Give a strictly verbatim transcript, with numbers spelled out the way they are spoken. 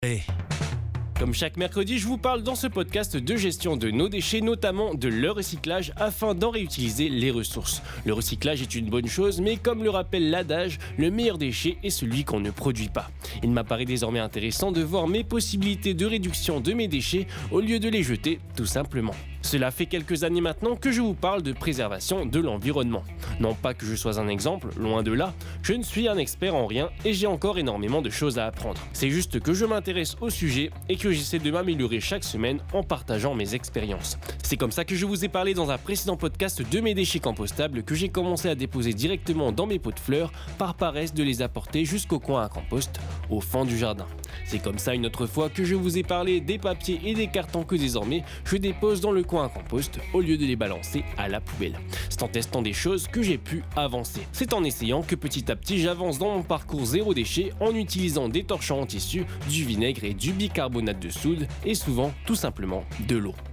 Eh. Comme chaque mercredi, je vous parle dans ce podcast de gestion de nos déchets, notamment de leur recyclage, afin d'en réutiliser les ressources. Le recyclage est une bonne chose, mais comme le rappelle l'adage, le meilleur déchet est celui qu'on ne produit pas. Il m'apparaît désormais intéressant de voir mes possibilités de réduction de mes déchets au lieu de les jeter, tout simplement. Cela fait quelques années maintenant que je vous parle de préservation de l'environnement. Non pas que je sois un exemple, loin de là, je ne suis un expert en rien et j'ai encore énormément de choses à apprendre. C'est juste que je m'intéresse au sujet et que j'essaie de m'améliorer chaque semaine en partageant mes expériences. C'est comme ça que je vous ai parlé dans un précédent podcast de mes déchets compostables que j'ai commencé à déposer directement dans mes pots de fleurs par paresse de les apporter jusqu'au coin à compost, au fond du jardin. C'est comme ça une autre fois que je vous ai parlé des papiers et des cartons que désormais je dépose dans le coin à compost au lieu de les balancer à la poubelle. C'est en testant des choses que j'ai pu avancer. C'est en essayant que petit à petit j'avance dans mon parcours zéro déchet en utilisant des torchons en tissu, du vinaigre et du bicarbonate de soude et souvent tout simplement de l'eau.